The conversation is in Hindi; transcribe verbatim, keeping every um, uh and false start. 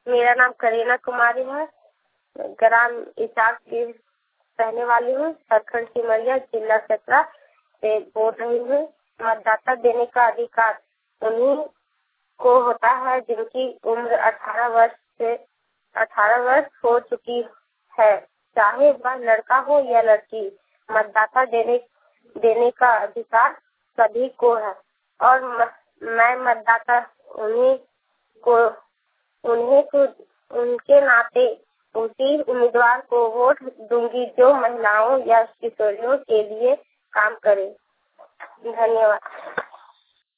मेरा नाम करीना कुमारी है। ग्राम इसाक की रहने वाली हूँ। सरखंड सिमरिया, जिला चतरा से बोल रही हूँ। मतदाता देने का अधिकार उन्हीं को होता है जिनकी उम्र अठारह वर्ष से अठारह वर्ष हो चुकी है, चाहे वह लड़का हो या लड़की। मतदाता देने देने का अधिकार सभी को है और म, मैं मतदाता उन्हीं को उन्हें को उनके नाते उसी उम्मीदवार को वोट दूंगी जो महिलाओं या किशोरियों के लिए काम करे। धन्यवाद।